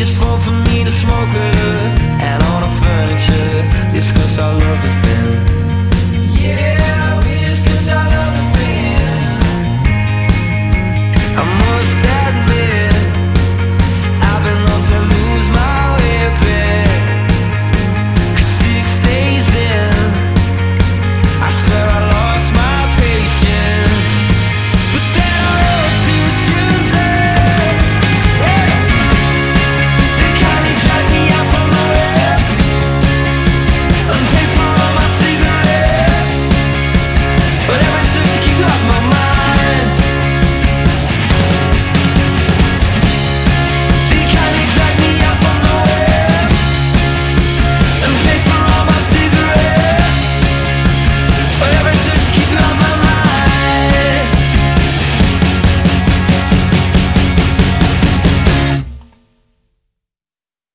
it's fun for me to smoke with her and on her furniture. It's 'cause our love has been, yeah, it's 'cause our love has been. I'm